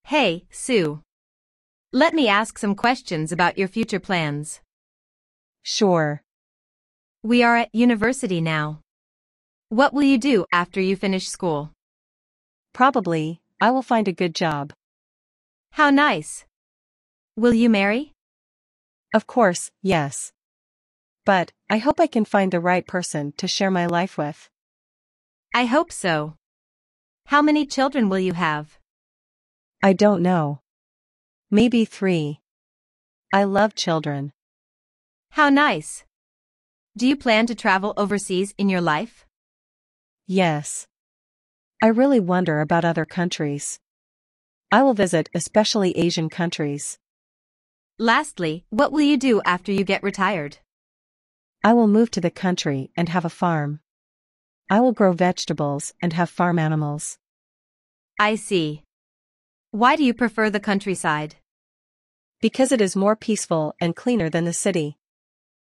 Hey, Sue. Let me ask some questions about your future plans. Sure. We are at university now. What will you do after you finish school? Probably, I will find a good job. How nice. Will you marry? Of course, yes. But, I hope I can find the right person to share my life with. I hope so. How many children will you have? I don't know. Maybe 3. I love children. How nice. Do you plan to travel overseas in your life? Yes. I really wonder about other countries. I will visit especially Asian countries. Lastly, what will you do after you get retired? I will move to the country and have a farm. I will grow vegetables and have farm animals. I see. Why do you prefer the countryside? Because it is more peaceful and cleaner than the city.